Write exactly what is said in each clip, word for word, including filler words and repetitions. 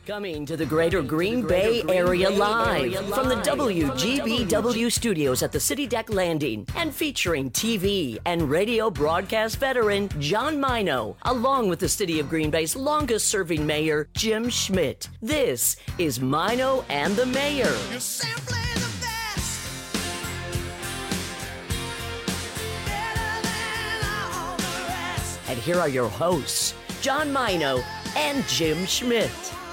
Coming to the greater Green Bay area live from the W G B W studios at the City Deck Landing and featuring T V and radio broadcast veteran John Mino, along with the City of Green Bay's longest serving mayor, Jim Schmidt. This is Mino and the Mayor. You're simply the best. Better than all the rest. And here are your hosts, John Mino and Jim Schmidt.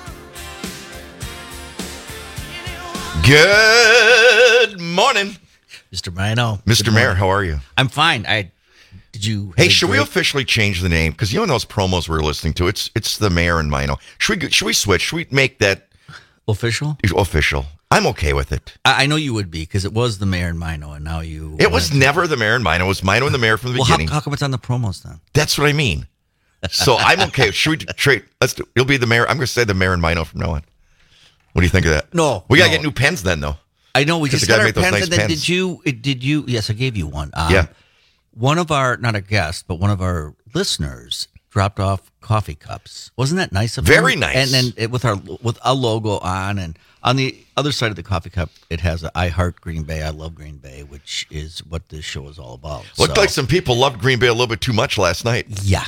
Good morning, Mister Mino. Mister Mayor. How are you? I'm fine. I did you? Hey, should we officially change the name? Because you know in those promos we were listening to, it's it's the Mayor and Mino. Should we should we switch? Should we make that official? Official. I'm okay with it. I, I know you would be because it was the Mayor and Mino, and now you. It was never the Mayor and Mino. It was Mino and the Mayor from the well, beginning. How, how come it's on the promos then? That's what I mean. So I'm okay. Should we trade? Let's do. You'll be the Mayor. I'm going to say the Mayor and Mino from now on. What do you think of that? No, we gotta no. get new pens then, though. I know we just gotta got our make those pens. nice and then pens. Did you? Did you? Yes, I gave you one. Um, Yeah. One of our, not a guest, but one of our listeners dropped off coffee cups. Wasn't that nice of him? Very nice. And then it, with our with a logo on, and on the other side of the coffee cup, it has a, I heart Green Bay, I love Green Bay, which is what this show is all about. Looked So- like some people loved Green Bay a little bit too much last night. Yeah.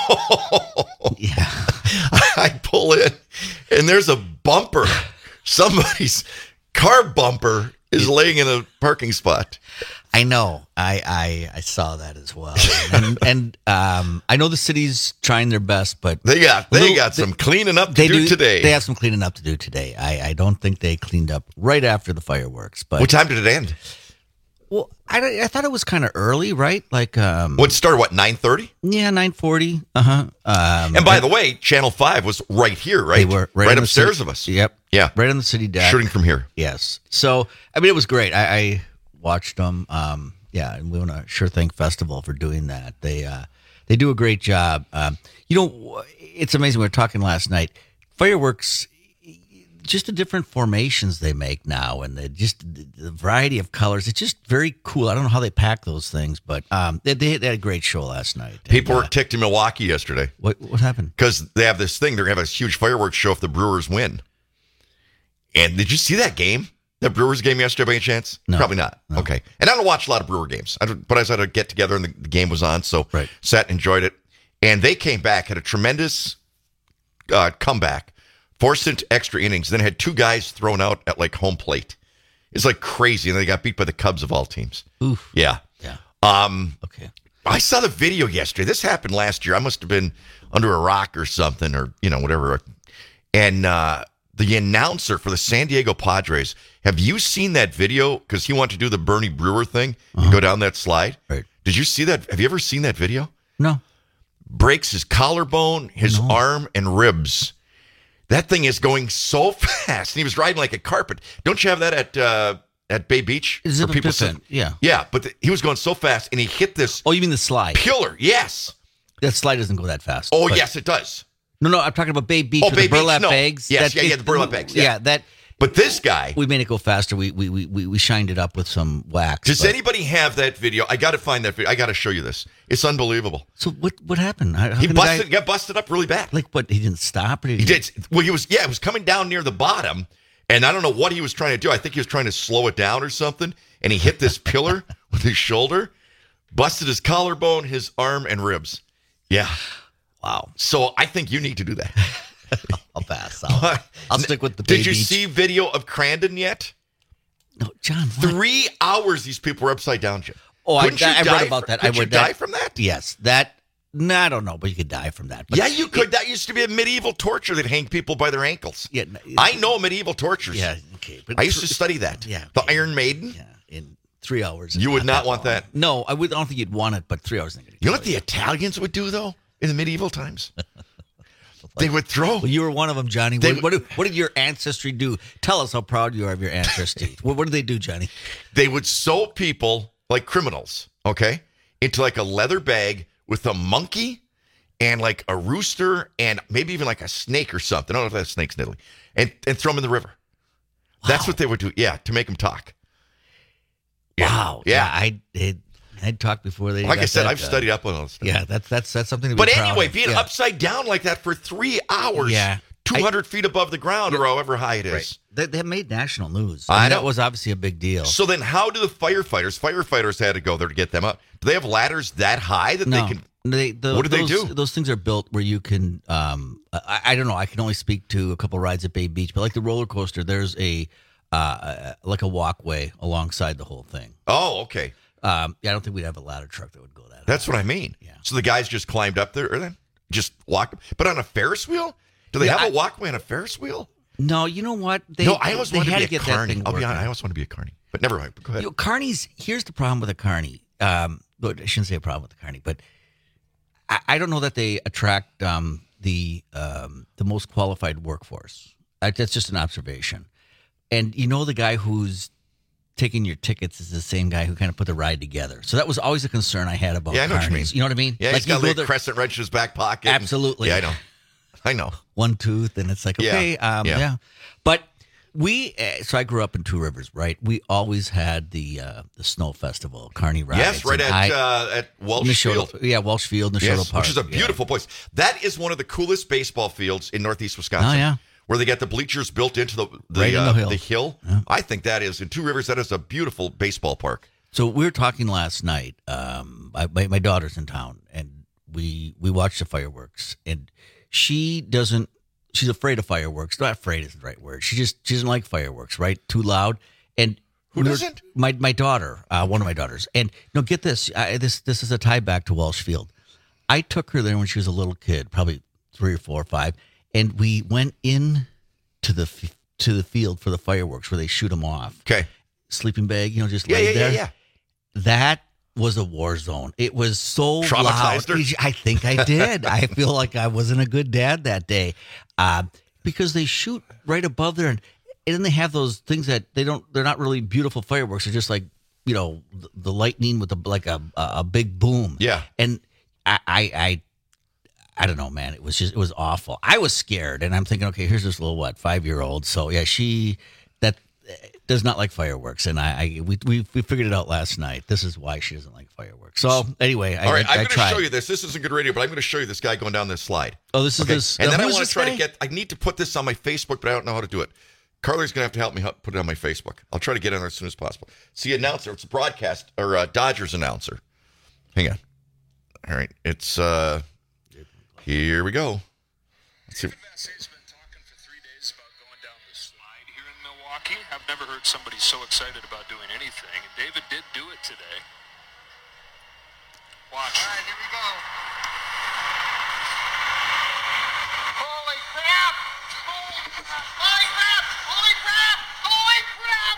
Yeah. I pull in, and there's a bumper. Somebody's car bumper is laying in a parking spot. I know. I, I I saw that as well. And and um, I know the city's trying their best, but They got they little- got some cleaning up to they do, today. They have some cleaning up to do today. I, I don't think they cleaned up right after the fireworks. But What time did it end? well, I, I thought it was kind of early, right? Like um, What started? What nine thirty? yeah, nine forty. Uh huh. Um, And by the way, Channel Five was right here, right? they were right, on the upstairs city- of us. Yep. Yeah, Right on the city deck. shooting from here. Yes. So, I mean, it was great. I, I watched them. Um, yeah, and we want to sure thank Festival for doing that. They uh, they do a great job. Um, you know, it's amazing. We were talking last night. Fireworks, just the different formations they make now, and the just the variety of colors. It's just very cool. I don't know how they pack those things, but um, they, they had a great show last night. People And, were uh, ticked in Milwaukee yesterday what what happened? because they have this thing. They're gonna have a huge fireworks show if the Brewers win. And did you see that game? The Brewers game yesterday, by any chance? No. Probably not. No. Okay. And I don't watch a lot of Brewer games, I don't, but I was at a get together and the, the game was on, so Right. sat and enjoyed it. And they came back, had a tremendous uh, comeback, forced into extra innings, then had two guys thrown out at like home plate. It's like crazy, and they got beat by the Cubs of all teams. Oof. Yeah. Yeah. Um, Okay. I saw the video yesterday. This happened last year. I must have been under a rock or something, or you know, whatever. And uh, the announcer for the San Diego Padres. Have you seen that video? Because he wanted to do the Bernie Brewer thing and go down that slide. Right. Did you see that? Have you ever seen that video? No. Breaks his collarbone, his No. arm, and ribs. That thing is going so fast. And he was riding like a carpet. Don't you have that at uh, at Bay Beach? Is it Where people different? sit- Yeah. Yeah, but the, he was going so fast, and he hit this Oh, you mean the slide? pillar. Yes. That slide doesn't go that fast. Oh, but- yes, it does. No, no, I'm talking about Bay Beach Oh, with Bay the Beach, burlap no. bags. Yes, That- yeah, yeah, it- the burlap bags, yeah. that But this guy, we made it go faster. We we we we, we shined it up with some wax. does but- anybody have that video? I got to find that video. I got to show you this. It's unbelievable. So what what happened? How, how He can the guy- busted, got busted up really bad. like what? He didn't stop. Or He did. Well, he was, yeah, it was coming down near the bottom, and I don't know what he was trying to do. I think he was trying to slow it down or something, and he hit this pillar with his shoulder, busted his collarbone, his arm, and ribs. Yeah. Wow. So I think you need to do that. I'll pass. I'll, I'll stick with the. Bay Did you Beach. see video of Crandon yet? No, John. What? Three hours these people were upside down, Jim. Oh, I, Couldn't you I read die about fr- that. Could I you read die that. from that? Yes, that. No, I don't know, but you could die from that. But Yeah, you could. That used to be a medieval torture that hanged people by their ankles. Yeah, no, I know medieval tortures. Yeah. Okay. But I used to study that. Yeah, The okay. Iron Maiden. Yeah. In three hours. You would not want long. that. No, I would. I don't think you'd want it. But three hours. Ain't gonna You know kill what the Italians would do, though, in the medieval times? They would throw. Well, you were one of them, Johnny. They What, what, did, what did your ancestry do? Tell us how proud you are of your ancestry. what, what did they do, Johnny? They would sew people, like criminals, okay, into like a leather bag with a monkey and like a rooster and maybe even like a snake or something. I don't know if that's snakes in Italy. And, and throw them in the river. That's Wow. what they would do. Yeah, to make them talk. Yeah. Wow. Yeah. I I'd, I'd talked before they. Like got I said, that I've done. studied up on all this stuff. Yeah, that's that's that's something. To be But proud anyway, of. being yeah. upside down like that for three hours Yeah. two hundred feet above the ground or however high it is. Right. They, they made national news. I I mean, know. that was obviously a big deal. So then how do the firefighters, firefighters had to go there to get them up? Do they have ladders that high that no, they can? they, the, What do they those, do? Those things are built where you can. Um, I, I don't know. I can only speak to a couple rides at Bay Beach, but like the roller coaster, there's a uh, like a walkway alongside the whole thing. Oh, okay. Um, yeah, I don't think we'd have a ladder truck that would go that. That's high. what I mean. Yeah. So the guys just climbed up there or then just walked. But on a Ferris wheel? Do they Yeah, have a I- walkway on a Ferris wheel? No, you know what? They, no, I always they wanted had to to be a get that carny. thing I'll be working. honest, I always want to be a carny. But never mind. Go ahead. You know, carnies. Here's the problem with a carny. Um, but I shouldn't say a problem with the carny, but I, I don't know that they attract um, the um, the most qualified workforce. I, that's just an observation. And you know, the guy who's taking your tickets is the same guy who kind of put the ride together. So that was always a concern I had about Yeah, I know what you carnies. mean. You know what I mean? Yeah, he's you got go like a there- crescent wrench in his back pocket. and- Absolutely. yeah, I know. I know. one tooth, and it's like, Yeah, okay, um, yeah. yeah. But we, uh, so I grew up in Two Rivers, right? We always had the uh, the snow festival, carny rides. Yes, right and at I- uh, at Welsh Neshoda- Field. Yeah, Welsh Field, Neshoda Yes, Park. which is a yeah. beautiful place. That is one of the coolest baseball fields in Northeast Wisconsin. Oh, yeah. Where they got the bleachers built into the the, Right in uh, the hill. the hill. I think that is in Two Rivers. That is a beautiful baseball park. So we were talking last night. Um, I, my, my daughter's in town, and we we watched the fireworks, and she doesn't. She's afraid of fireworks. Not afraid isn't the right word. She just she doesn't like fireworks. Right? Too loud. And Who we were- doesn't? My my daughter, uh, one of my daughters. And no, get this. I, this this is a tie back to Welsh Field. I took her there when she was a little kid, probably three or four or five, and we went in to the f- to the field for the fireworks where they shoot them off. Okay. Sleeping bag, you know, just Yeah, laid yeah, yeah, there. yeah. That was a war zone. It was so Traumatized loud. her? I think I did. I feel like I wasn't a good dad that day uh, because they shoot right above there, and, and then they have those things that they don't. They're not really beautiful fireworks. They're just like, you know, the, the lightning with a like a a, a big boom. Yeah. And I, I I I don't know, man. It was just it was awful. I was scared, and I'm thinking, okay, here's this little what five year old. So yeah, she that does not like fireworks, and I, I we, we we figured it out last night. This is why she doesn't like fireworks. So anyway, I, All right, I, I'm I going to tried. show you this. This isn't good radio, but I'm going to show you this guy going down this slide. Oh, this is Okay. this. And uh, then I who is want this to try guy? to get. I need to put this on my Facebook, but I don't know how to do it. Carly's going to have to help me help put it on my Facebook. I'll try to get on there as soon as possible. See, announcer. It's a broadcast or a Dodgers announcer. Hang on. All right, it's uh. Here we go. Let's see. David Vasse's been talking for three days about going down the slide here in Milwaukee. I've never heard somebody so excited about doing anything, and David did do it today. Watch. All right, here we go. Holy crap! Holy crap! Holy crap! Holy crap! Holy crap!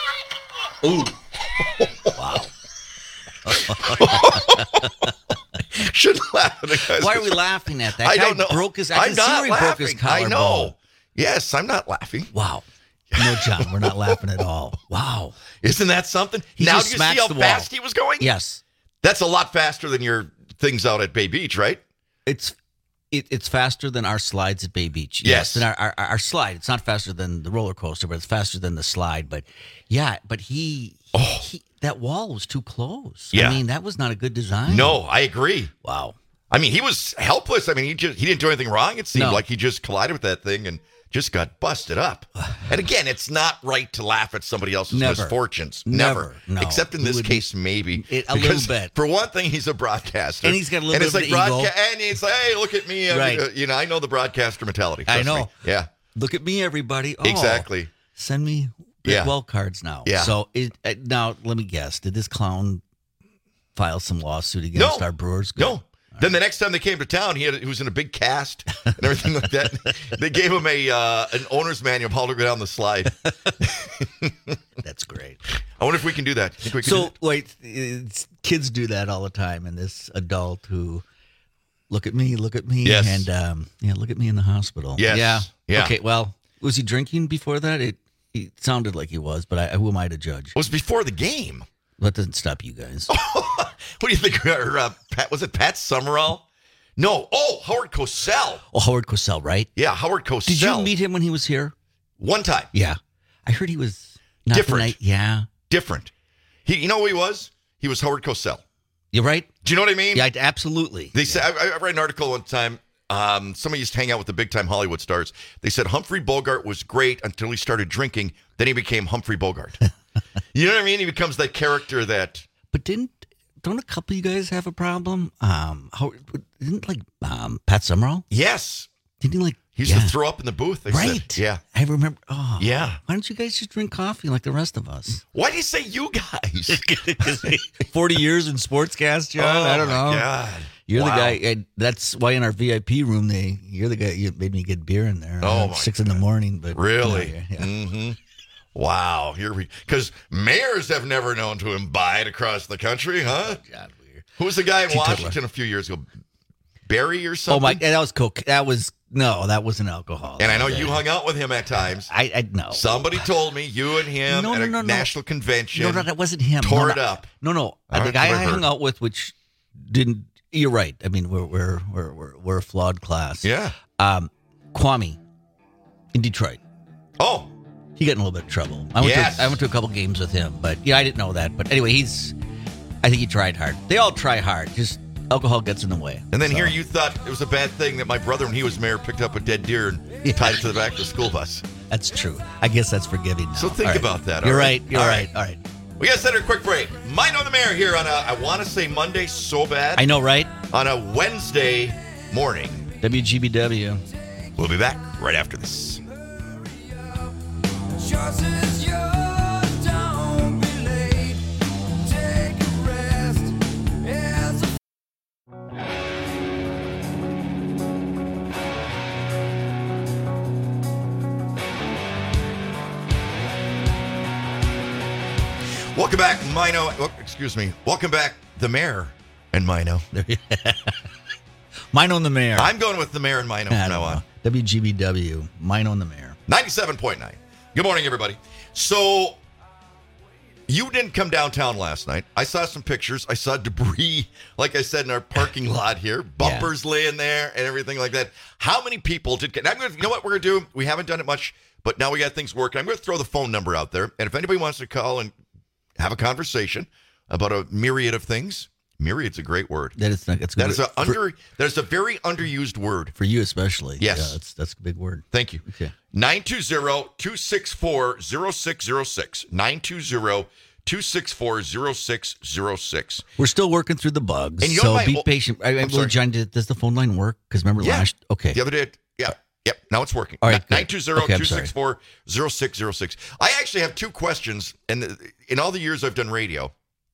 Shouldn't laugh at the guy's Why are we laughing at that? I guy don't know. Broke his. I I'm can see not where he broke his laughing. I collarbone. know. Yes, I'm not laughing. Wow. No, John, we're not laughing at all. Wow. Isn't that something? He now just do you smacks see how the wall. fast he was going? Yes, That's a lot faster than your things out at Bay Beach, right? it's it, it's faster than our slides at Bay Beach. Yes. than our, our our slide. It's not faster than the roller coaster, but it's faster than the slide. But yeah, but he, Oh. he that wall was too close. Yeah. I mean, that was not a good design. No, I agree. Wow. I mean, he was helpless. I mean, he just he didn't do anything wrong. It seemed No. like he just collided with that thing and just got busted up. And again, it's not right to laugh at somebody else's Never. misfortunes. Never. No. Except in We this would- case, maybe. It- a Because little bit. For one thing, he's a broadcaster. And he's got a little and bit it's of like an ego. broadca- And he's like, hey, look at me. I mean, Right. uh, you know, I know the broadcaster mentality. I Trust me. know. Yeah. Look at me, everybody. Oh, Exactly. Send me Yeah. well cards now. Yeah. So it, uh, now let me guess. Did this clown file some lawsuit against No. our Brewers? Good. No. Then the next time they came to town, he had he was in a big cast and everything like that. They gave him a uh, an owner's manual of how to go down the slide. That's great. I wonder if we can do that. Think we can do So that? wait, it's, kids do that all the time, and this adult who look at me, look at me, Yes. and um, yeah, look at me in the hospital. Yes. Yeah. Yeah. Okay. Well, was he drinking before that? It it sounded like he was, but I, who am I to judge? It was before the game. That doesn't stop you guys. What do you think? Or, uh, Pat, was it Pat Summerall? No. Oh, Howard Cosell. Oh, Howard Cosell, right? Yeah, Howard Cosell. Did you meet him when he was here? One time. Yeah, I heard he was not the Different. night- yeah, Different. He, you know who he was? He was Howard Cosell. you're right. Do you know what I mean? Yeah, I- absolutely. They say I, I read an article one time. Um, somebody used to hang out with the big-time Hollywood stars. They said Humphrey Bogart was great until he started drinking. Then he became Humphrey Bogart. You know what I mean? He becomes that character that... But didn't don't a couple of you guys have a problem? Um, how didn't like um Pat Summerall? Yes. Didn't he like? He used yeah. to throw up in the booth. They Right. said. Yeah. I remember. Oh, Yeah. Why don't you guys just drink coffee like the rest of us? Why do you say you guys? Forty years in sportscast, John. Oh, I don't my know. God. You're Wow. the guy. And that's why in our V I P room, they you're the guy. You made me get beer in there. Oh, uh, my six in the morning. But Really? Yeah, yeah. Mm-hmm. Wow. Here we... Because mayors have never known to imbibe across the country, huh? God, weird. Who was the guy in Teetotaler. Washington a few years ago? Barry or Oh something? my! That was coke. That was no. That wasn't alcohol. And I know you hung out with him at times. I I no. Somebody told me you and him No, at no, a no, no. national convention. No, no, that wasn't him. Tore no, it no. up. No, no. All the right, guy that's what I I hung heard. out with, which didn't. You're right. I mean, we're we're we're we're, we're a flawed class. Yeah. Um, Kwame in Detroit. Oh, He got in a little bit of trouble. I went Yes. to I went to a couple games with him, but yeah, I didn't know that. But anyway, he's. I think he tried hard. They all try hard. Just alcohol gets in the way. and then So, here you thought it was a bad thing that my brother, when he was mayor, picked up a dead deer and Yeah. tied it to the back of the school bus. That's true. I guess that's forgiving now. So think All right. about that, You're all right. right? You're All right. right. All right. We got to send her a quick break. Might know the mayor here on a, I want to say Monday so bad. I know, right? On a Wednesday morning. W G B W. We'll be back right after this. Yours is yours, don't be late. Take a rest. It's a Welcome back, Mino. Oh, excuse me. Welcome back, the mayor and Mino. Mine on the mayor. I'm going with the mayor and Mino I from don't now know. on. W G B W. Mine on the mayor. ninety-seven point nine. Good morning, everybody. So, you didn't come downtown last night. I saw some pictures. I saw debris, like I said, in our parking lot here. Bumpers laying there and everything like that. How many people did... And I'm gonna, you know what we're going to do? We haven't done it much, but now we got things working. I'm going to throw the phone number out there. And if anybody wants to call and have a conversation about a myriad of things, myriad's a great word. That is not. It's That is a for, under. That is a very underused word. for you especially. Yes. Yeah, that's that's a big word. Thank you. Okay. nine two zero, two six four, zero six zero six. nine two zero, two six four, zero six zero six. We're still working through the bugs, And you know so my- be well, patient. I, I I'm really, sorry. John, did, does the phone line work? Because remember Yeah. last. Okay. The other day, yeah. Yep. Now it's working. All right, good. nine two zero, Okay, I'm two six four, zero six zero six. I actually have two questions. And in all the years I've done radio,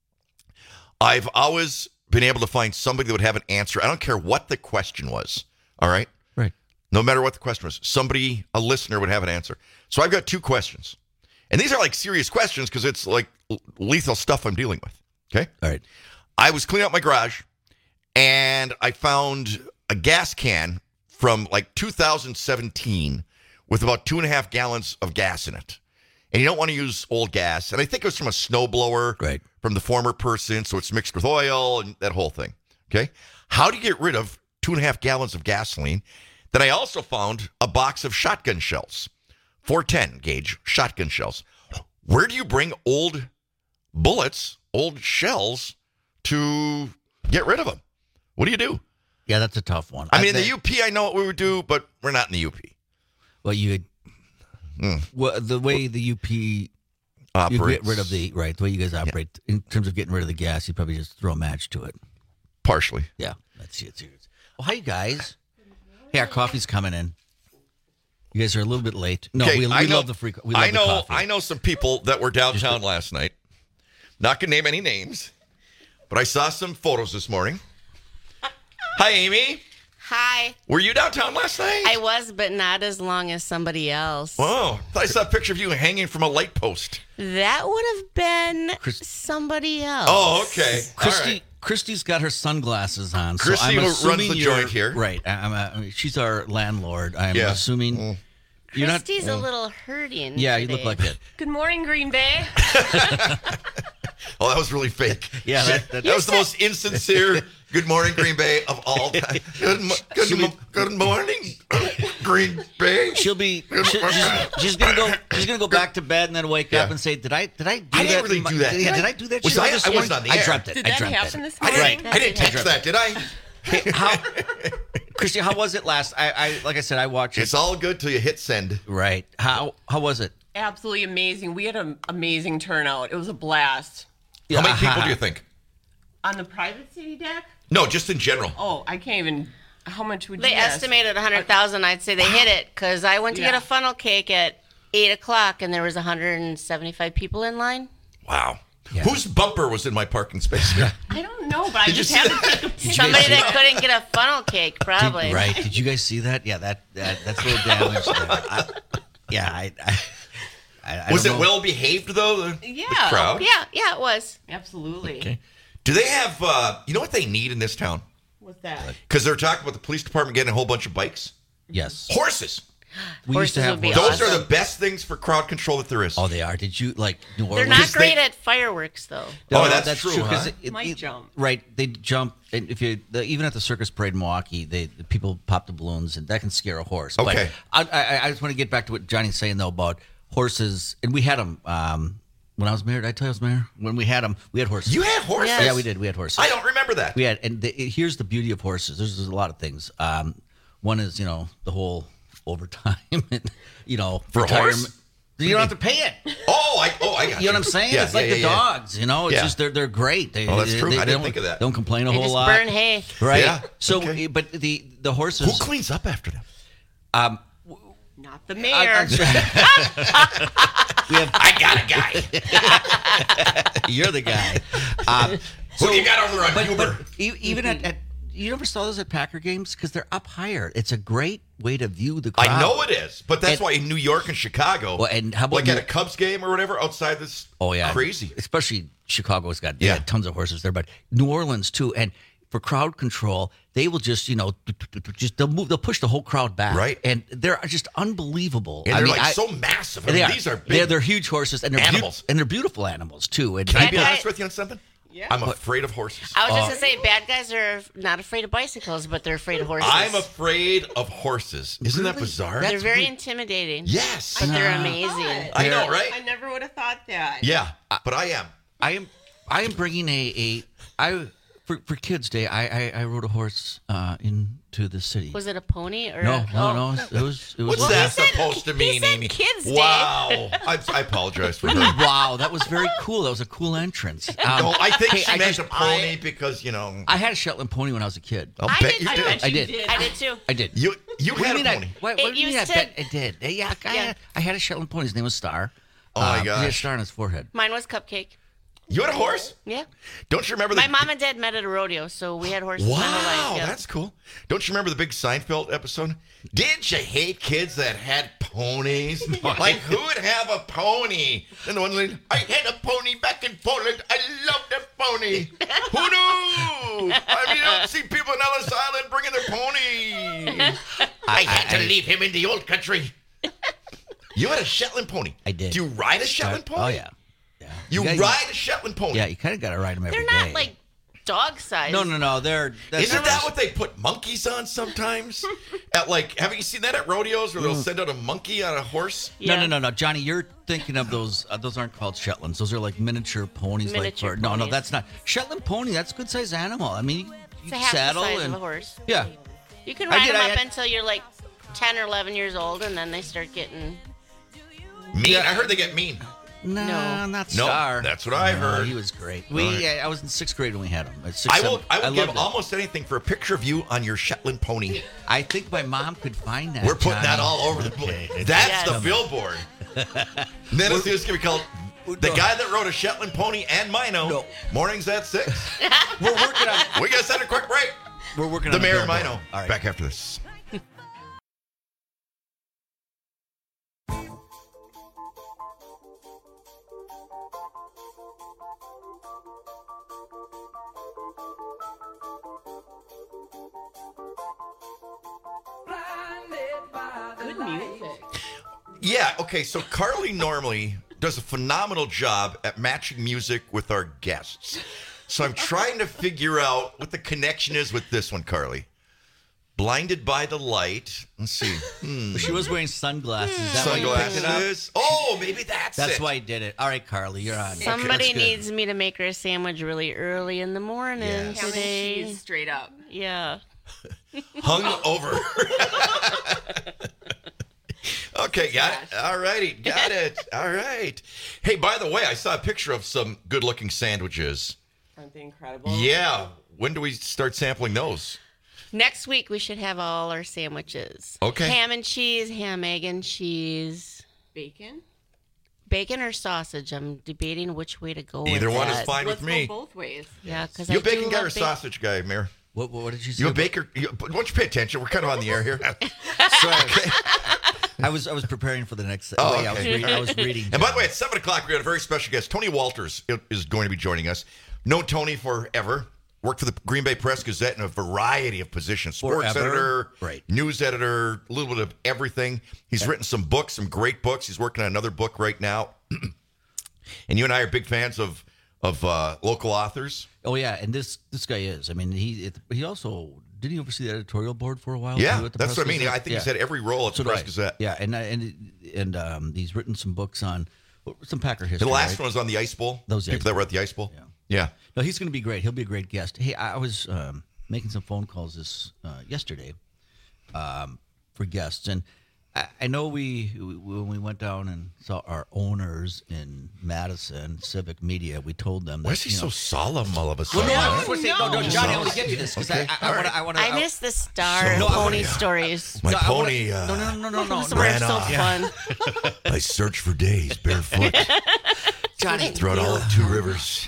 I've always been able to find somebody that would have an answer. I don't care what the question was. All right. Right. No matter what the question was, somebody, a listener, would have an answer. So I've got two questions. And these are like serious questions because it's like lethal stuff I'm dealing with. Okay. All right. I was cleaning out my garage and I found a gas can from like two thousand seventeen with about two and a half gallons of gas in it. And you don't want to use old gas. And I think it was from a snowblower Right. from the former person. So it's mixed with oil and that whole thing. Okay. How do you get rid of two and a half gallons of gasoline? Then I also found a box of shotgun shells, four ten gauge shotgun shells. Where do you bring old bullets, old shells to get rid of them? What do you do? Yeah, that's a tough one. I mean, in the think- U P, I know what we would do, but we're not in the U P. Well, you. Mm. Well, the way the U P you Operates get rid of the right, the way you guys operate in terms of getting rid of the gas, you probably just throw a match to it. partially. Yeah, that's it. Serious. Well, hi guys. Hey, our coffee's coming in. You guys are a little bit late. No, Okay, we, we I know, love the free. We love I know. the coffee. I know some people that were downtown last night. Not gonna name any names, but I saw some photos this morning. Hi, Amy. Hi. Were you downtown last night? I was, but not as long as somebody else. Oh, I saw a picture of you hanging from a light post. That would have been Chris- somebody else. Oh, okay. Christy, All right. Christy's got her sunglasses on. Christy, so I'm who runs assuming the you're- joint here. Right. I, I'm a, I mean, she's our landlord. I'm Yeah. assuming Mm. you're not. Christy's a little hurting. Yeah, you look today. like it. Good morning, Green Bay. Oh, that was really fake. Yeah, that- that- that was the most insincere "Good morning, Green Bay" of all time. Good, mo- good, mo- good morning, Green Bay. She'll be. she- she's, she's gonna go. She's gonna go back to bed and then wake Yeah. up and say, "Did I? Did I do I that? didn't really in my- do that. Yeah, Did I- did I do that? Was shit I- this I wasn't morning?" on the I air. dreamt it. Did I that dreamt happen it. this I morning? didn't, I didn't text that, did I? Hey, how, Christy, how was it last? I, I like I said, I watched it. It's all good till you hit send. Right. How how was it? Absolutely amazing. We had an amazing turnout. It was a blast. How many people do you think? On the private city deck? No, just in general. Oh, I can't even. How much would They you guess? estimated one hundred thousand. I'd say they hit it because I went to get Yeah. a funnel cake at eight o'clock and there was one hundred seventy-five people in line. Wow. Whose bumper was in my parking space? I don't know, but I Did you just see had that? to take a picture. Somebody see that couldn't get a funnel cake, Did, probably. right. Did you guys see that? Yeah, that, that that's a little damage there. I, yeah, I, I, I, I Was don't it know. well behaved though? The, the Yeah. crowd. Yeah, yeah, it was. Absolutely. Okay. Do they have? Uh, you know what they need in this town? What's that? Because they're talking about the police department getting a whole bunch of bikes, Yes. horses. We used to Horses have would be horses. Those awesome. are the best things for crowd control that there is. Oh, they are. Did you like New They're Orleans? not Because they- great at fireworks, though. Oh, that's true, 'cause huh? it- it- Might it- jump. Right, they jump, and if you the, even at the circus parade in Milwaukee, they the people pop the balloons, and that can scare a horse. Okay. but I, I, I just want to get back to what Johnny's saying though about horses, and we had them um, when I was mayor. Did I tell you I was mayor? When we had them, we had horses. You had horses? Yes. Yeah, we did. We had horses. I don't remember that. We had, and the, here's the beauty of horses. There's, there's a lot of things. Um, one is, you know, the whole overtime, and, you know, For a retirement. horse? You don't have to pay it. Oh, I oh I got You know what I'm saying? Yeah, it's like yeah, the yeah, yeah. dogs. You know, it's Yeah. just they're they're great. They, Oh, that's they- true. They, I they didn't don't- think of that. Don't complain a They whole just lot. burn hay. Right. Yeah, So, okay. but the the horses. Who cleans up after them? Um, Not the I- mayor. I- we have. I got a guy. You're the guy. Um, Who you got over there on but, Uber? but e- even at, at you never saw those at Packer games because they're up higher. It's a great way to view the crowd. I know it is, but that's And- why in New York and Chicago, Well, and how about like at New- a Cubs game or whatever, outside this, Oh yeah, crazy. Especially Chicago's got Yeah. yeah. tons of horses there, but New Orleans too. And for crowd control, they will just you know just they'll move, they'll push the whole crowd back, Right. And they're just unbelievable. And I they're mean, like I- so massive. I They mean, are. these are big They're, they're huge horses, and they're beau- animals. and they're beautiful animals too. And Can I Bad be guy- honest with you on something? Yeah. I'm afraid of horses. I was Oh. just going to say, bad guys are not afraid of bicycles, but they're afraid of horses. I'm afraid of horses. Isn't that bizarre? They're very intimidating. yes. But they're amazing. I know, right? I never would have thought that. Yeah, but I am. I am I am bringing a a I for for Kids Day. I I, I rode a horse uh, into the city. Was it a pony or no, a, no, oh. no. It was it was. What's that he said- supposed to he mean, said Amy? Kids Day. Wow. I, I apologize for her. Wow, that was very cool. That was a cool entrance. Um, No, I think hey, she I meant just- a pony because, you know, I had a Shetland pony when I was a kid. I'll I bet did- you I did. bet I You did. I did too. I did. You you What do had you a mean pony. I, what, It what do you mean used I bet to- I did? Yeah, I, Yeah. Had, I had a Shetland pony. His name was Star. Oh, my Uh, He had a gosh. star on his forehead. Mine was Cupcake. You had a horse? Yeah. Don't you remember the My mom and dad met at a rodeo, so we had horses my whole Wow, life. Yeah. that's cool. Don't you remember the big Seinfeld episode? Did you hate kids that had ponies? Like, who would have a pony? And the one lady, I had a pony back in Poland. I loved a pony. Who knew? I mean, you don't see people in Ellis Island bringing their pony. I, had to I- leave him in the old country. You had a Shetland pony. I did. Do you ride a Shetland pony? Oh yeah. Yeah. You, gotta- ride a Shetland pony? Yeah, you kind of got to ride them every They're day. not like dog size. No, no, no. They're. That's Isn't that what they put monkeys on sometimes? At like, haven't you seen that at rodeos where they'll send out a monkey on a horse? Yeah. No, no, no, no, Johnny. You're thinking of those. Uh, those aren't called Shetlands. Those are like miniature ponies. Miniature like for, no, no, ponies. that's not Shetland pony. That's a good size animal. I mean, you, It's you a half the saddle size and of a horse. yeah. You can I ride did, them I up had- until you're like ten or eleven years old, and then they start getting. Mean. I heard they get mean. No, No. not No, Star. that's what I No, heard. He was great. We, All right. yeah, I was in sixth grade when we had him. At six, I will. seven. I will give loved it. almost anything for a picture of you on your Shetland pony. I think my mom could find that. We're putting that Johnny. all over the place. That's Yes. the billboard. then it's just gonna be called the guy that rode a Shetland pony and Mino. No. Mornings at six. We're working on. We gotta send a quick break. We're working The on mayor and billboard. Mino. All right. Back after this. Good music. Yeah, okay, so Carly normally does a phenomenal job at matching music with our guests. So I'm trying to figure out what the connection is with this one, Carly. Blinded by the light. Let's see. Hmm. She was wearing sunglasses. Is that why you picked it up? Sunglasses. Oh, maybe that's, That's it. why I did it. All right, Carly, you're on. Somebody That's good. needs me to make her a sandwich really early in the morning Yes. Ham and today. cheese straight up. Yeah. Hung over. Okay, got it. All righty, got it. All right. Hey, by the way, I saw a picture of some good-looking sandwiches. Aren't they incredible? Yeah. When do we start sampling those? Next week we should have all our sandwiches. Okay. Ham and cheese, ham, egg and cheese, Bacon? bacon or sausage. I'm debating which way to go. Either with one that. is fine Let's with me. go both ways. Yeah, because You I a bacon do guy love or bacon. sausage guy, Mayor? What, what did you say? You a about- baker? You, why don't you pay attention? We're kind of on the air here. Sorry. I was I was preparing for the next. Oh, wait, I was okay. reading. I was reading. And by the way, at seven o'clock, we got a very special guest. Tony Walters is going to be joining us. Known Tony forever. Worked for the Green Bay Press Gazette in a variety of positions. Sports Forever. editor, Right. news editor, a little bit of everything. He's written some books, some great books. He's working on another book right now. And you and I are big fans of of uh, local authors. Oh yeah, and this this guy is. I mean, he it, he also did he oversee the editorial board for a while? Yeah, too, at the that's Press what I mean. Gazette? I think Yeah. he's had every role at So the do Press I. Gazette. Yeah, and and and um, he's written some books on some Packer history. The last right? one was on the Ice Bowl. Those people Ice that were Bowl. at the Ice Bowl. Yeah. Yeah. No, he's going to be great. He'll be a great guest. Hey, I I was um, making some phone calls this uh, yesterday um, for guests, and I, I know we we- when we went down and saw our owners in Madison Civic Media, we told them that Why is he you so know, solemn all of a Well, sudden? no, I huh? just want to say, no, no, No. Johnny, I want to get you this because Okay. I, I, I want to. I, wanna, I miss the star So- and No, pony I- stories. My No, I wanna- pony. uh, No, no, no, no, no, Those no. were ran so off. fun. I searched for days barefoot Johnny, throughout all of Two Rivers.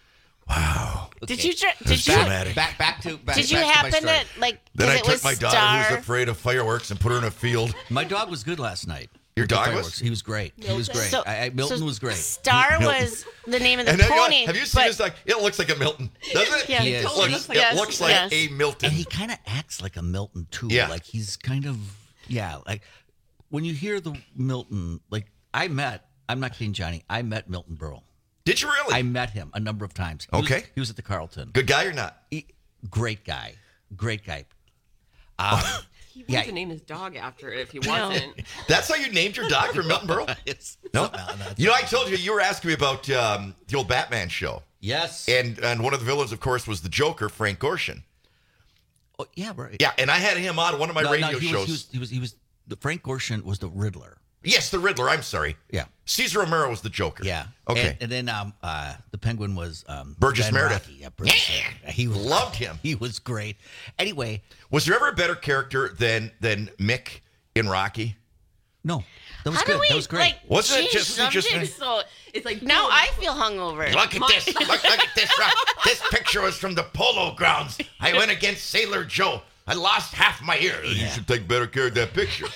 Wow. Did you? Tr- It's did you? dramatic. back back to back, Did you back to my happen story. to like? Then 'cause I it took was my daughter, Star. who's afraid of fireworks, and put her in a field. My dog was good last night. Your with the dog was? fireworks. He was great. He was great. So- I, I, Milton so was great. Star Milton. was the name of the And then, you know what? pony. have you seen but- this? Like, it looks like a Milton, doesn't it? Yeah, He it is. totally It looks looks, like- it yes, looks like yes. a Milton. And he kind of acts like a Milton too. Yeah. Like he's kind of yeah. Like when you hear the Milton, like I met. I'm not kidding, Johnny. I met Milton Berle. Did you really? I met him a number of times. He was- Okay. he was at the Carlton. Good guy or not? He- great guy. Great guy. Um, He wanted Yeah. to name his dog after it if he No. wasn't. That's how you named your dog for Milton Berle? it's No. something like that. You know, I told you, you were asking me about um, the old Batman show. Yes. And and one of the villains, of course, was the Joker, Frank Gorshin. oh, yeah. Right. Yeah, and I had him on one of my No, radio no, he shows. Was, he was. He was. He was. The Frank Gorshin was the Riddler. Yes, the Riddler. I'm sorry. Yeah. Caesar Romero was the Joker. Yeah. Okay. And, and then um, uh, the Penguin was um, Burgess Ben Meredith. Rocky. Yeah, Burgess Yeah. Meredith. He was, Loved him. He was great. Anyway, Was there ever a better character than than Mick in Rocky? no, that was How good. do we that was great. like Wasn't it change just- it just- subjects? So It's like now I feel hungover. Look at this. Look, look at this. Rock. This picture was from the polo grounds. I went against Sailor Joe. I lost half my ear. You should take better care of that picture.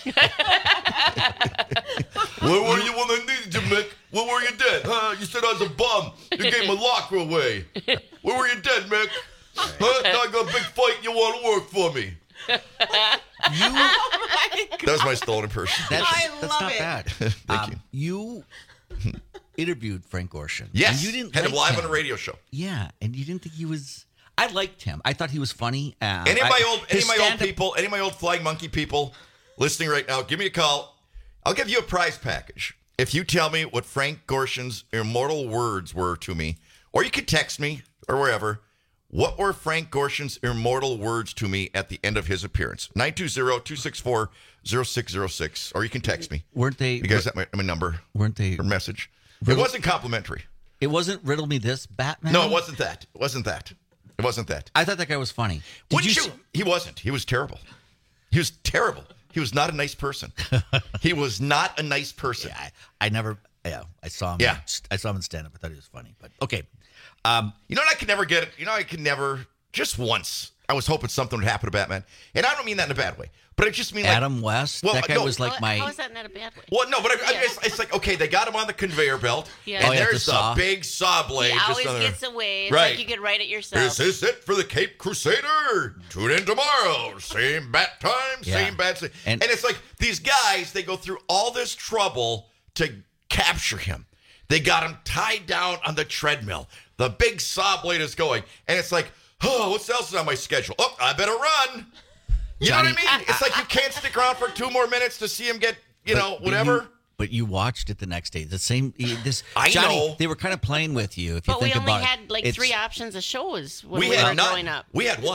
Where were you when I needed you, Mick? Where were you dead? Huh? You said I was a bum. You gave my locker away. Where were you dead, Mick? Huh? Now I got a big fight. You want to work for me? You, That was my stolen impression. that's, I that's love not it. bad. Thank Um, you interviewed Frank Gorshin. Yes. And you didn't had him like live on a radio show. Yeah, and you didn't think he was. I liked him. I thought he was funny. Uh, Any of I- my old, any his of my old stand-up- people, any of my old Flying Monkey people listening right now, give me a call. I'll give you a prize package if you tell me what Frank Gorshin's immortal words were to me, or you could text me or wherever. What were Frank Gorshin's immortal words to me at the end of his appearance? nine two zero, two six four, zero six zero six, or you can text me. Weren't they? You guys have my, my number Weren't they? or message. It Riddle- wasn't complimentary. It wasn't riddle me this Batman. No, it wasn't that. It wasn't that. It wasn't that. I thought that guy was funny. Did Wouldn't you? you? s- He wasn't. He was terrible. He was terrible. He was not a nice person. He was not a nice person. Yeah, I, I never. Yeah, I saw him. Yeah. I saw him in stand up. I thought he was funny. But okay. Um, You know what? I could never get it. You know, I could never. Just once, I was hoping something would happen to Batman, and I don't mean that in a bad way, but I just mean like, Adam West. Well, that guy no. was like How- my. How is that not a bad way? Well, no, but I, I, Yeah. it's, it's like okay, they got him on the conveyor belt, Yeah. and Oh, yeah, the there's saw. a big saw blade. He just always on there. gets away. It's Right. like you could write it yourself. Is this it for the Cape Crusader? Tune in tomorrow. Same bat time, Yeah. same bat. And, And- and it's like these guys, they go through all this trouble to capture him. They got him tied down on the treadmill. The big saw blade is going. And it's like, oh, what else is on my schedule? Oh, I better run. You Johnny- know what I mean? It's like you can't stick around for two more minutes to see him get, you but- know, but whatever. you- But you watched it the next day. The same. This. I Johnny, know. They were kind of playing with you. If you But we think only about it. had like It's- three options of shows when we we, had were none. growing up. We had one.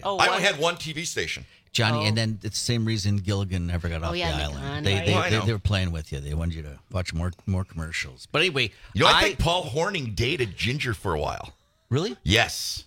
Oh, I one- only had one T V station. Johnny, Oh. and then it's the same reason Gilligan never got off yeah, the Nick island. Caan, They right. they, Well, I they know. they were playing with you. They wanted you to watch more more commercials. But anyway, You know, I, think Paul Horning dated Ginger for a while. really, Yes.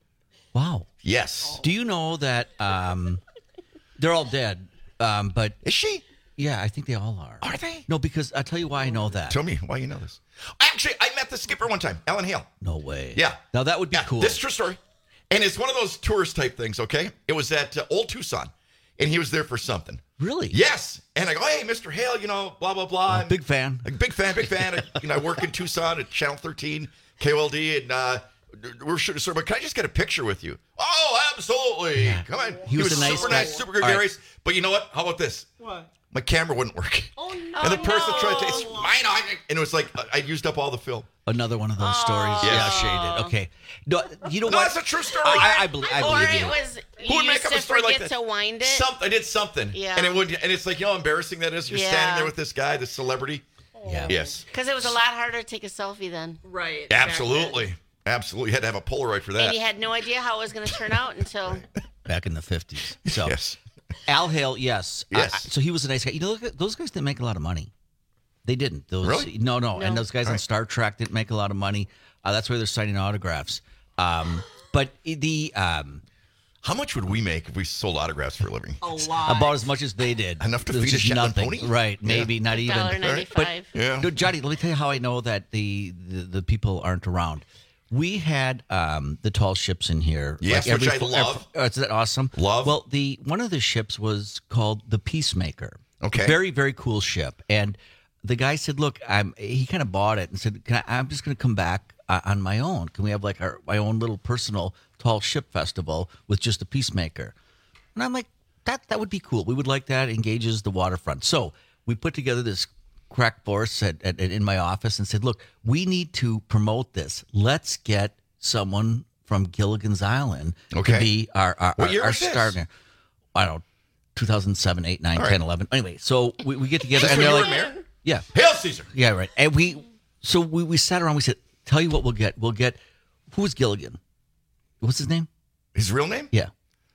wow. Yes. Do you know that um, they're all dead? Um, but Is she? yeah, I think they all are. Are they? No, because I'll tell you why I know that. Tell me why you know this. Actually, I met the skipper one time, Alan Hale. No way. Yeah. Now that would be Yeah, cool. This is a true story. And it's one of those tourist type things, okay? It was at uh, Old Tucson, and he was there for something. Really? Yes. And I go, hey, Mister Hale, you know, blah, blah, blah. Oh, big fan. Like, big fan, big fan. I, you know, I work in Tucson at Channel thirteen, K O L D, and uh, we're shooting, sir, but can I just get a picture with you? Oh, absolutely. Come on. He was a nice super guy. nice, super good All right. Gary's. But you know what? How about this? What? My camera wouldn't work. Oh no. And the person no. tried to, it's mine, I- and it was like, I used up all the film. Another one of those stories. Yes. Yeah, shaded. Okay. No, you know No, what? it's a true story. I, I, I believe. I or believe it you. was Who you would make used up to a story like forget that? to wind it. Something, I did something. Yeah. And it would, and it's like, you know how embarrassing that is? You're Yeah. standing there with this guy, this celebrity. Yeah. Yes. Because it was a lot harder to take a selfie then. Right. Absolutely. Absolutely. You had to have a Polaroid for that. And you had no idea how it was going to turn out until. Back in the fifties. So Yes. Al Hale, yes. I- Yes. I- so he was a nice guy. You know, look at- those guys didn't make a lot of money. They didn't. Those, Really? No, no, And No. those guys All on right. Star Trek didn't make a lot of money. Uh, that's why they're signing autographs. Um, but the um, How much would we make if we sold autographs for a living? A lot. about as much as they did. Enough to Which feed a is Shetland nothing. pony? Right? Yeah. Maybe not even. one dollar ninety-five. Yeah. No, Johnny, let me tell you how I know that the the, the people aren't around. We had um, the tall ships in here. Yes, which I love. uh, is that awesome? Love. Well, the one of the ships was called the Peacemaker. Okay. Very very cool ship. And the guy said, "Look, I'm." He kind of bought it and said, Can I, "I'm just going to come back uh, on my own. Can we have like our my own little personal tall ship festival with just the Peacemaker?" And I'm like, "That that would be cool. We would like that. Engages the waterfront." So we put together this crack force at, at, at- in my office and said, "Look, we need to promote this. Let's get someone from Gilligan's Island Okay. to be our our, What our, year our was this? star there." I don't know, two thousand seven, eight, nine, All ten, right. eleven. Anyway, so we, we get together Is this and when they're you like, were mayor? yeah, Hail Caesar. yeah, right. And we, so we, we sat around. We said, "Tell you what, we'll get. We'll get. Who was Gilligan? What's his name? His real name? Yeah.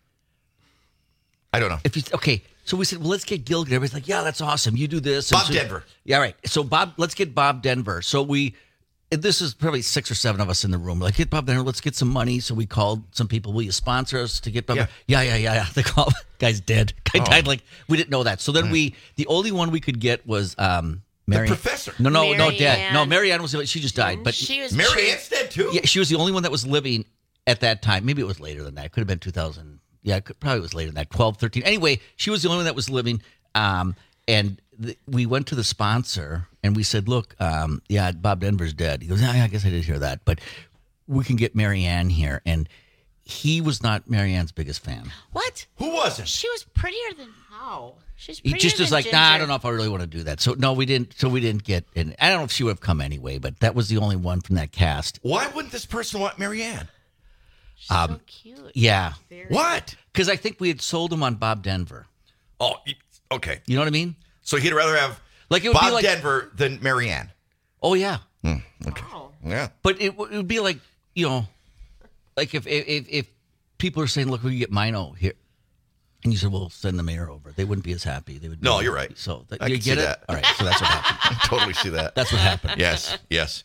I don't know. If you okay, so we said, well, let's get Gilligan. Everybody's like, yeah, that's awesome. You do this. And Bob so- Denver. Yeah, right. So Bob, let's get Bob Denver. So we, and this is probably six or seven of us in the room. We're like, get Bob Denver. Let's get some money. So we called some people. Will you sponsor us to get Bob? Yeah. Yeah, yeah, yeah, yeah. They called. Guy's dead. Guy Oh. died. Like we didn't know that. So then we, the only one we could get was um, Mary. professor. No, no, no, Mary dead. No, Ann. Mary Ann was. She just died. But She was. Mary she- Ann's dead too? yeah, she was the only one that was living at that time. Maybe it was later than that. It could have been two thousand. Yeah, it could, probably was later than that, twelve, thirteen. Anyway, she was the only one that was living. Um, and th- we went to the sponsor and we said, look, um, yeah, Bob Denver's dead. He goes, yeah, I guess I did hear that. But we can get Mary Ann here. And he was not Mary Ann's biggest fan. What? Who wasn't? She was prettier than. How? She's He prettier just was than like, nah, I Ginger. don't know if I really want to do that. So, no, we didn't. So we didn't get, and I don't know if she would have come anyway, but that was the only one from that cast. Why wouldn't this person want Mary Ann? She's so cute. Yeah. What? Because I think we had sold him on Bob Denver. Oh, y- okay. You know what I mean? So he'd rather have Like, it would be Bob like- Denver than Mary Ann. Oh, yeah. Okay. Wow. Yeah. But it, w- it would be like, you know, like if if, if, if people are saying, look, we can get Mino here. And you said, well, send the mayor over. They wouldn't be as happy. They would. Be No, you're right. So that, I you can get see it? that. All right. So that's what happened. I totally see that. That's what happened. Yes, yes.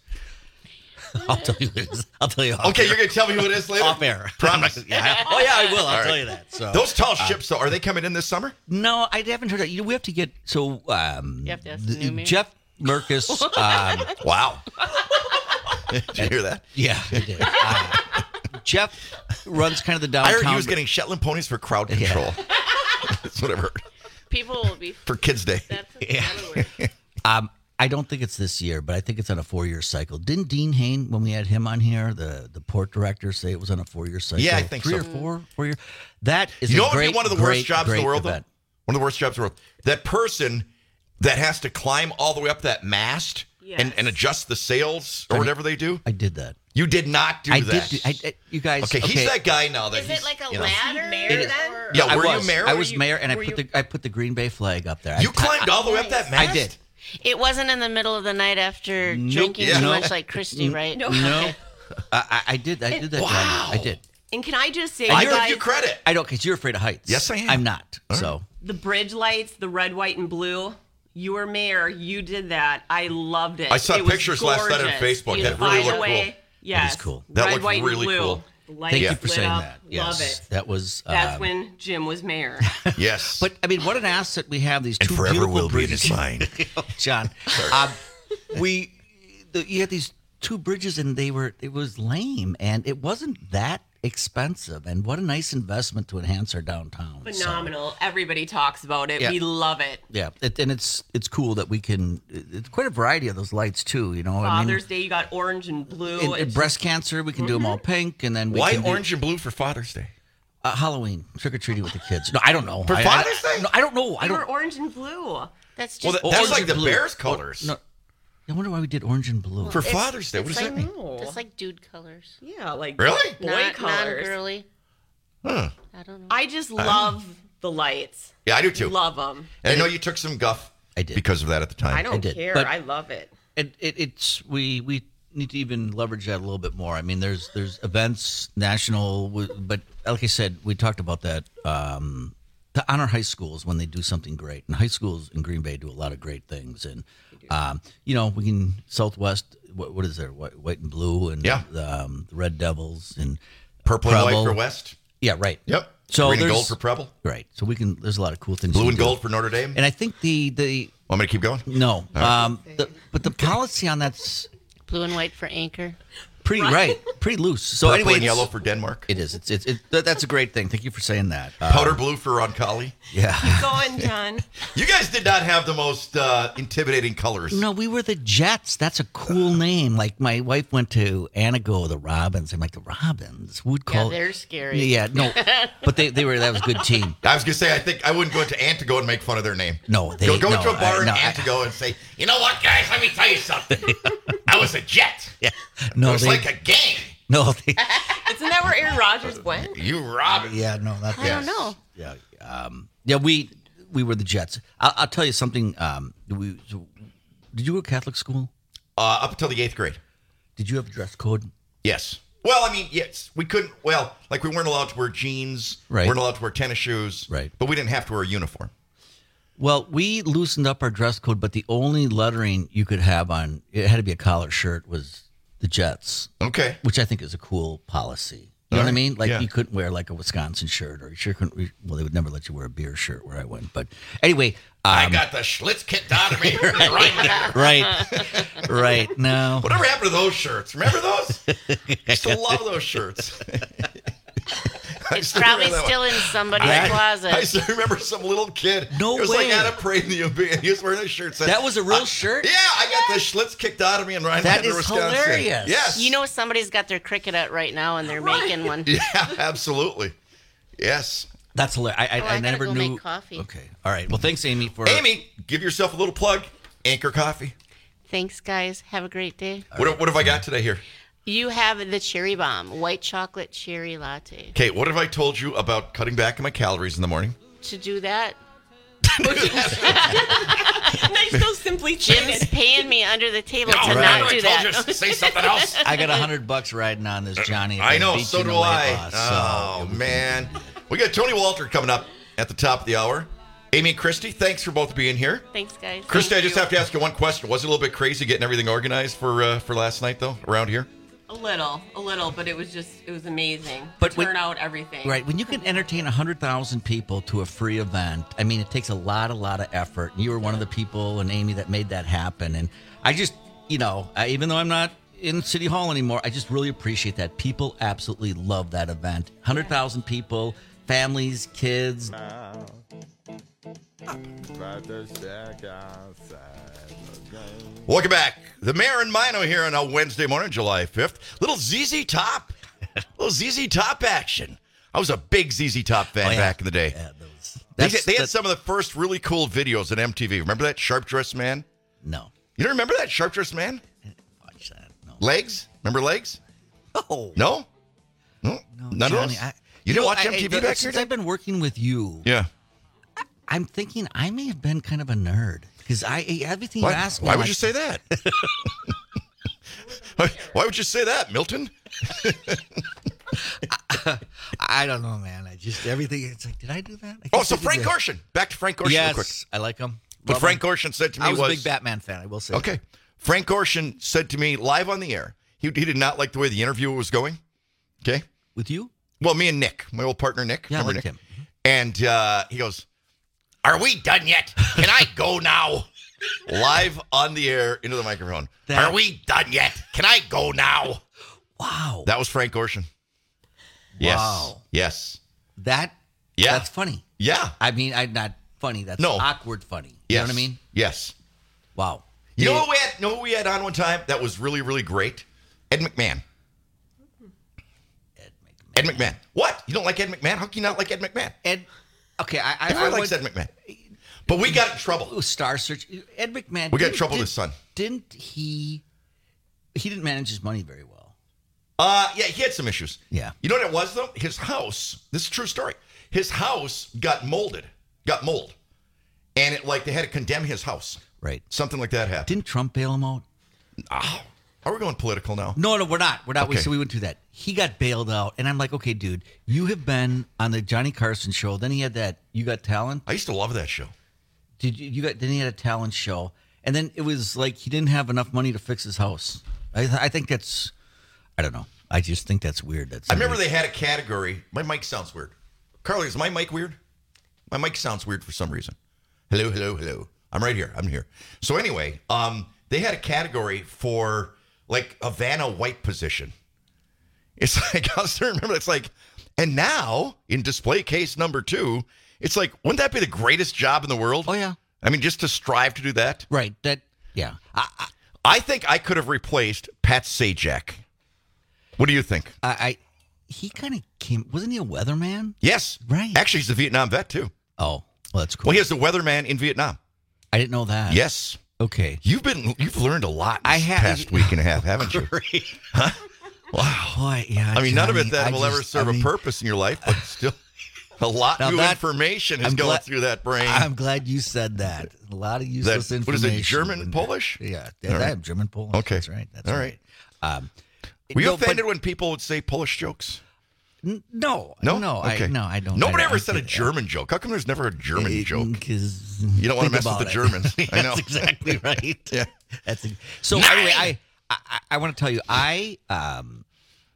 I'll tell you this. I'll tell you. Off Okay, air. you're going to tell me who it is later? off air. Promise. Yeah. Oh yeah, I will. I'll All tell right. you that. So Those tall ships, though, are they coming in this summer? no, I haven't heard that. You know, we have to get so. Um, You have to ask the- the new mayor. Jeff Merkus. Um, Wow. Did you hear that? yeah, I did. Uh, Jeff runs kind of the I downtown. heard he was getting Shetland ponies for crowd control. That's what I've heard. People will be. For Kids Day. That's yeah. Um, I don't think it's this year, but I think it's on a four-year cycle. Didn't Dean Hain, when we had him on here, the, the port director, say it was on a four-year cycle? Yeah, I think Three so. or four, four year. That is You know a what would great, be one of the great, worst jobs in great the world, event. though? One of the worst jobs in the world. That person that has to climb all the way up that mast and, Yes. and adjust the sails or whatever they do. I did that. You did not do I that. did. Do, I, I, you guys. okay, he's that guy now. That Is he's, it like a you know- ladder? Mayor It is. then? Yeah, I were was, you mayor? I Were was you- mayor, and I were put you- the I put the Green Bay flag up there. You I, climbed all the way up that mast? I did. It wasn't in the middle of the night after Nope. drinking Yeah. too No. much like Christy, right? No. No, I, I- I did. I did that. Wow. Johnny. I did. And can I just say, I you give guys, you credit. I don't, because you're afraid of heights. Yes, I am. I'm not. So the bridge lights, the red, white, and blue. You were mayor. You did that. I loved it. I saw It was pictures last night on gorgeous. Facebook. You That really find a looked way- cool. Yes. That is cool. That red, looked white, and really blue. cool. Lights thank you for lit saying up. that. Yes, Love it. that was. That's um, when Jim was mayor. Yes. But I mean, what an asset we have. These and two forever beautiful will be in bridges. his mind. John. Um, we, the, you had these two bridges, and they were it was lame, and it wasn't that expensive. And what a nice investment to enhance our downtown. So, Phenomenal. Everybody talks about it. Yeah. We love it. yeah, it, and it's it's cool that we can. It's quite a variety of those lights too. You know, I mean, Father's Day, you got orange and blue. in, in It's breast cancer, we can do them all pink, and then we Why can do, orange and blue for Father's Day? uh, Halloween trick or treating with the kids. No, I don't know. For I, Father's I, Day? No, I don't know. I They were don't. orange and blue. That's Well, just that, that's Orange like and the blue. Bears colors. No, I wonder why we did orange and blue. For It's- Father's Day. What it's does like, that mean? Oh. It's like dude colors. Yeah, like Really? boy Not colors. non-girly. Huh. I don't know. I just love the lights. Yeah, I do too. Love them. And I know you took some guff I did. because of that at the time. I don't did, care. but- I love it. It, it, it's we we need to even leverage that a little bit more. I mean, there's there's events national, w- but like I said, we talked about that. Um, to honor high schools when they do something great, and high schools in Green Bay do a lot of great things. And um, you know, we can Southwest. What, what is there? White, white and blue, and Yeah. the, um, the Red Devils and Purple and Preble. white for West. Yeah, right. Yep. So Green and there's- gold for Preble. Right. So we can. There's a lot of cool things. Blue we and can do. gold for Notre Dame. And I think the the Want me to keep going? no, um, the, but the policy on that's Blue and white for Anchor. pretty right, pretty loose. So Purple anyway, and it's- yellow for Denmark. It is. It's it's it, that- that's a great thing. Thank you for saying that. Uh, Powder blue for Roncalli. Yeah. Go on, John. You guys did not have the most uh, intimidating colors. No, we were the Jets. That's a cool name. Like my wife went to Anago, the Robins. I'm like the Robins. Who would Yeah, call? they're scary. Yeah, no, but they they were that was a good team. I was gonna say I think I wouldn't go into Antigo and make fun of their name. No, they go go no, into a bar I- in no, I- Antigo and say, you know what, guys? Let me tell you something. I was a Jet. Yeah, It no, was they, like a gang. no, they, Isn't that where Aaron Rodgers went? You Robin. yeah, no, not I don't know. Yeah, um, yeah, we we were the Jets. I'll, I'll tell you something. Um, we so, did you go to Catholic school? Uh, up until the eighth grade. Did you have a dress code? Yes. Well, I mean, yes, we couldn't. Well, like we weren't allowed to wear jeans. Right. We weren't allowed to wear tennis shoes. Right. But we didn't have to wear a uniform. Well, we loosened up our dress code, but the only lettering you could have on it had to be a collar shirt was the Jets, Okay. which I think is a cool policy. You know All what I right. mean? Like Yeah. you couldn't wear like a Wisconsin shirt, or you sure couldn't. Well, they would never let you wear a beer shirt where I went. But anyway, um, I got the Schlitz kicked out of me. right there. right, right. No, Whatever happened to those shirts? Remember those? I still love those shirts. I It's still probably remember that still one. in somebody's I, closet. I still remember some little kid. No It was way. like at a parade in the U B, and he was wearing a shirt. Said, that was a real I- shirt. Yeah, I got the Schlitz kicked out of me in That Rhinelander, is Wisconsin. hilarious. Yes. You know somebody's got their cricket out right now and they're making one. Yeah, absolutely. Yes. That's hilarious. I, I, Oh, I I gotta never go knew. make coffee. Okay, all right. Well, thanks, Amy, for Amy, give yourself a little plug. Anchor Coffee. Thanks, guys. Have a great day. What, what have I got today here? You have the cherry bomb, white chocolate cherry latte. Okay, what have I told you about cutting back on my calories in the morning? To do that, Nice, so simply Jim's stated. paying me under the table to right. not I do told that. you, say something else. I got a hundred bucks riding on this, Johnny. I They know, beat so you in do the weight I. loss, Oh, so- man. We got Tony Walter coming up at the top of the hour. Amy and Christy, thanks for both being here. Thanks, guys. Christy, I Thank just you. have to ask you one question. Was it a little bit crazy getting everything organized for uh, for last night, though, around here? A little, a little, but it was just, it was amazing. But But when- turn out everything. Right. When you can entertain one hundred thousand people to a free event, I mean, it takes a lot, a lot of effort. You were one of the people, and Amy, that made that happen. And I just, you know, I, even though I'm not in City Hall anymore, I just really appreciate that. People absolutely love that event. one hundred thousand people, families, kids. Welcome back. The Mayor and Mino here on a Wednesday morning, July fifth. Little Z Z Top. Little Z Z Top action. I was a big Z Z Top fan Oh, yeah. back in the day. Yeah, those, They, that's, they had that- some of the first really cool videos on M T V. Remember that Sharp Dressed Man? No. You don't remember that Sharp Dressed Man? Watch that. No. Legs? Remember Legs? Oh. No? No? No, None Johnny, of those? I- you didn't know, watch I- M T V I- back Since here? I've been working with you, Yeah. I'm thinking I may have been kind of a nerd because I everything Why, you asked me. why would like- you say that? why, why would you say that, Milton? I don't know, man. I just everything. It's like, did I do that? I Oh, guess so I did Frank that. Gorshin. Back to Frank Gorshin real quick. Yes, I like him. What Love Frank him. Gorshin said to me I was, was, a big Batman fan. I will say. okay. Frank Gorshin said to me live on the air, he, he did not like the way the interview was going. Okay. With you? Well, me and Nick, my old partner Nick. Yeah, I Remember liked Nick? him. And uh, he goes, "Are we done yet? Can I go now?" Live on the air into the microphone. That- Are we done yet? Can I go now? Wow. That was Frank Gorshin. Yes. Wow. Yes. That. Yeah. That's funny. Yeah. I mean, I'm not funny. That's No. awkward funny. You Yes. know what I mean? Yes. Wow. You know Yeah. what we had? Know who we had on one time that was really, really great? Ed McMahon. Ed McMahon. Ed McMahon. What? You don't like Ed McMahon? How can you not like Ed McMahon? Ed. Okay, I. I Everyone I likes Ed went- McMahon. But we got in trouble. Ooh, Star Search. Ed McMahon. We got in didn't- trouble with did- his son. Didn't he? He didn't manage his money very well. Uh, yeah, he had some issues. Yeah. You know what it was, though? His house, this is a true story. His house got molded, got mold. And it like they had to condemn his house. Right. Something like that happened. Didn't Trump bail him out? Oh, are we going political now? No, no, we're not. We're not. We, Okay. so we went through that. He got bailed out, and I'm like, okay, dude, you have been on the Johnny Carson show. Then he had that You Got Talent. I used to love that show. Did you? You got? Then he had a talent show, and then it was like he didn't have enough money to fix his house. I, I think that's. I don't know. I just think that's weird. That's. I remember they had a category. My mic sounds weird. Carly, is my mic weird? My mic sounds weird for some reason. Hello, hello, hello. I'm right here. I'm here. So anyway, um, they had a category for like a Vanna White position. It's like, I was trying to remember, it's like, and now in display case number two, it's like, wouldn't that be the greatest job in the world? Oh yeah. I mean, just to strive to do that. Right. That. Yeah. I. I, I think I could have replaced Pat Sajak. What do you think? I, I he kind of came. Wasn't he a weatherman? Yes. Right. Actually, he's a Vietnam vet, too. Oh, well, that's cool. Well, he was a weatherman in Vietnam. I didn't know that. Yes. Okay. You've been you've learned a lot this I have- past week and a half, haven't you? Great. Huh? Wow. Boy, yeah. I mean, none of Johnny, it that I will ever just- serve I mean, a purpose in your life, but still a lot Now new that- information is I'm going glad- through that brain. I'm glad you said that. A lot of useless That- information. what is it, German, when- Polish? Yeah, All yeah, right. German Polish. Okay. That's right. That's All right. Um, Were you no, but- offended when people would say Polish jokes? N- No, No? no, Okay. I, no, I don't. Nobody I, ever I said a did- German joke. How come there's never a German Eh, joke? 'cause You don't wanna think mess with about the it. Germans. I know. That's exactly right. Yeah. That's ex- so. Nine! Anyway, I I, I want to tell you, I um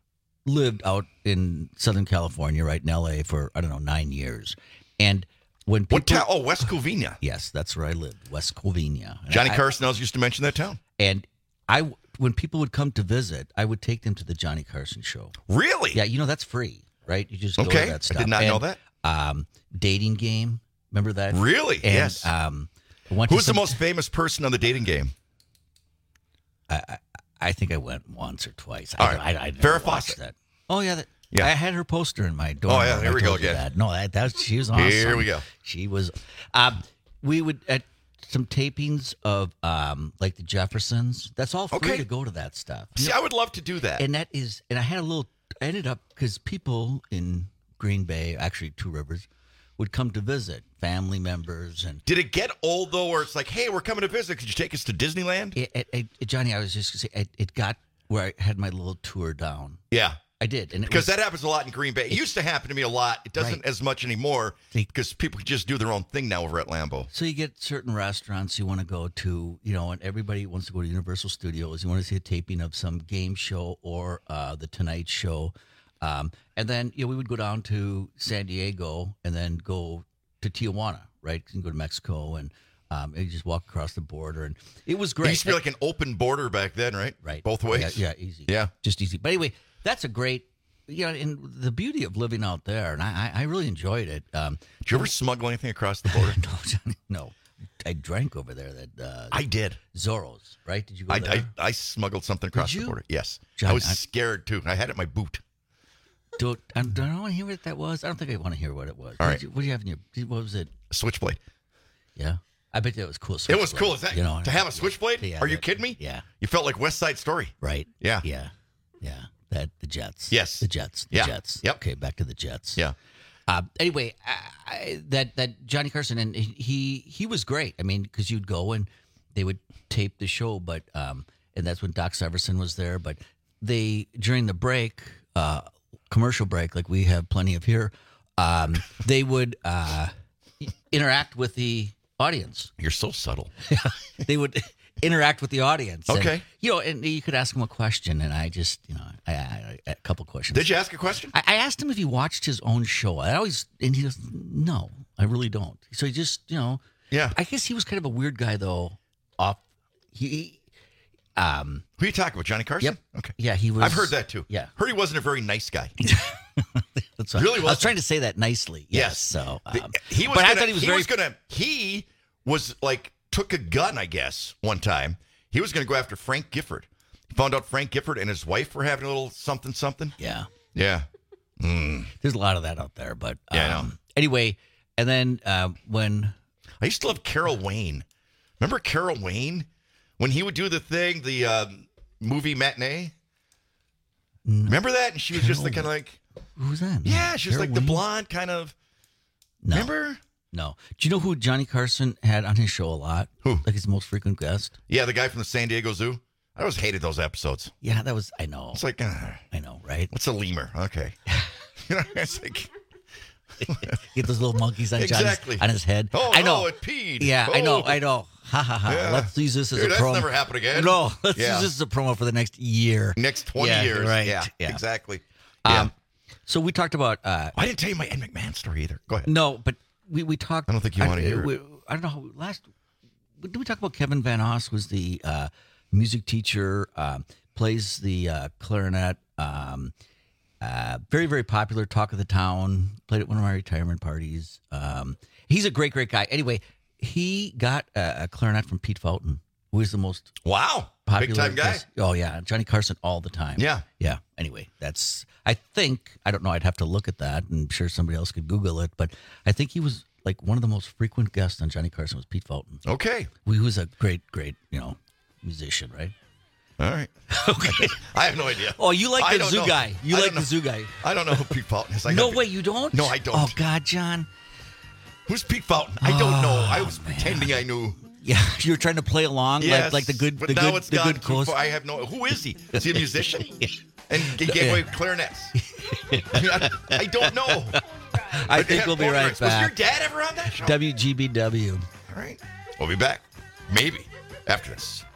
lived out in Southern California, right in L A for I don't know nine years, and when people, What town? Oh, West Covina. yes, that's where I lived, West Covina. And Johnny I- Carson always used to mention that town. And I, when people would come to visit, I would take them to the Johnny Carson show. Really? Yeah, you know that's free, right? You just go Okay, to I that stuff. did not know And, that. Um, dating game, remember that? Really? And, Yes. Um, I went to Who's the some- most famous person on the dating game? I think I went once or twice. All I, right. I, I never Farrah watched Fawcett. that. Oh yeah, that, Yeah. I had her poster in my dorm. Oh, yeah, room. here I we go told you again. That. No, that, that was, she was awesome. Here we go. She was. Um, we would at some tapings of um, like the Jeffersons. That's all free Okay. to go to that stuff. See, I would love to do that. And that is, and I had a little. I ended up because people in Green Bay, actually Two Rivers, would come to visit, family members, and Did it get old though, where it's like, hey, we're coming to visit. Could you take us to Disneyland? it, it, it, Johnny, I was just gonna say, it, it got where I had my little tour down. Yeah. I did, and it Because was, that happens a lot in Green Bay. It used to happen to me a lot. It doesn't Right. as much anymore See- because people just do their own thing now over at Lambeau. So you get certain restaurants you want to go to, you know, and everybody wants to go to Universal Studios. You want to see a taping of some game show or uh, the Tonight Show, um, and then you know we would go down to San Diego and then go to Tijuana, right? You can go to Mexico and um, and you just walk across the border, and it was It great. used to be like an open border back then, right? right, Both ways. Yeah, yeah, easy. Yeah. just easy. But anyway, that's a great. You know, and the beauty of living out there, and I, I I really enjoyed it. Um, Did you ever smuggle anything across the border? no, Johnny, no, I drank over there. That uh, I did. Zorro's, right? Did you go I, there? I, I smuggled something across you? the border. Yes. John, I was I- scared too. I had it in my boot. Do, I don't want to hear what that was. I don't think I want to hear what it was. All What right. did you, what do you have in your? What was it? A switchblade. Yeah, I bet that was cool. It was switchblade, cool. Is that you know to have a switchblade? Yeah, Are you that- kidding me? Yeah, You felt like West Side Story. right. Yeah. yeah, yeah. That the Jets. Yes. the Jets. The Yeah. Jets. Yep. Okay, back to the Jets. Yeah. Uh, anyway, I, I, that that Johnny Carson and he he was great. I mean, because you'd go and they would tape the show, but um, and that's when Doc Severson was there. But they during the break, uh, commercial break, like we have plenty of here, um, they would uh, interact with the audience. You're so subtle. They would interact with the audience. And, Okay. you know, and you could ask him a question, and I just, you know, I, I, I a couple questions. Did you ask a question? I, I asked him if he watched his own show. I always, and he goes, no, I really don't. So he just, you know, Yeah. I guess he was kind of a weird guy, though. Off, he, um, Who are you talking about, Johnny Carson? Yep. Okay. yeah, he was. I've heard that too. Yeah. Heard he wasn't a very nice guy. That's what, Really I was wasn't. trying to say that nicely. Yes. Yes. So, The- um, he was but gonna, I thought he was very. gonna he was like took a gun, I guess, one time. He was gonna go after Frank Gifford. He found out Frank Gifford and his wife were having a little something something. yeah. Yeah. There's a lot of that out there, but um, Yeah, I know. anyway, and then uh, when I used to love Carol Wayne. Remember Carol Wayne? When he would do the thing, the um, movie matinee? Remember that? And she was just the kind of like, who's that? yeah, she was Carol like the Wayne? blonde kind of, No, remember? no. Do you know who Johnny Carson had on his show a lot? Who? Like his most frequent guest? Yeah, the guy from the San Diego Zoo. I always hated those episodes. Yeah, that was. I know. It's like, uh, I know, right? what's a lemur? Okay. You know, it's like, Get those little monkeys on Exactly. Johnny's, on his head. oh, I know. no, it peed. Yeah, I know. Oh. I know. Ha ha ha. Yeah. Let's use this as Dude, a that's promo. never happened again. No, let's Yeah. use this as a promo for the next year. Next twenty Yeah, years. right. Yeah, Yeah. exactly. Yeah. Um, so we talked about. Uh, I didn't tell you my Ed McMahon story either. Go ahead. no, but we we talked. I don't think you wanna hear it. we- I don't know. How, last did we talk about Kevin Van Os? Was the uh, music teacher, um, plays the uh, clarinet. Um, uh, very very popular, talk of the town. Played at one of my retirement parties. Um, he's a great great guy. Anyway, he got a, a clarinet from Pete Fountain, who is the most Wow. popular Big time guy. guest- Oh yeah, Johnny Carson all the time. Yeah. yeah. Anyway, that's. I think I don't know. I'd have to look at that. I'm sure somebody else could Google it, but I think he was like one of the most frequent guests on Johnny Carson was Pete Fountain. Okay. He was a great, great, you know, musician, right? All right. Okay. I have no idea. Oh, you like I the don't zoo know. guy? You I like don't the know. zoo guy? I don't know who Pete Fountain is. I No gotta- way, you don't? No, I don't. Oh God, John. Who's Pete Fountain? I don't know. I Oh, was pretending I knew. Yeah, you were trying to play along Yes, like like the good, but the now good, it's the gone good too coast. far. I have no. Who is he? Is he a musician? And he gave Yeah. away clarinets. I, mean, I, I don't know. I But think yeah, we'll be Paul right Riggs. Was your back. dad ever on that show? W G B W. All right. We'll be back. Maybe after this.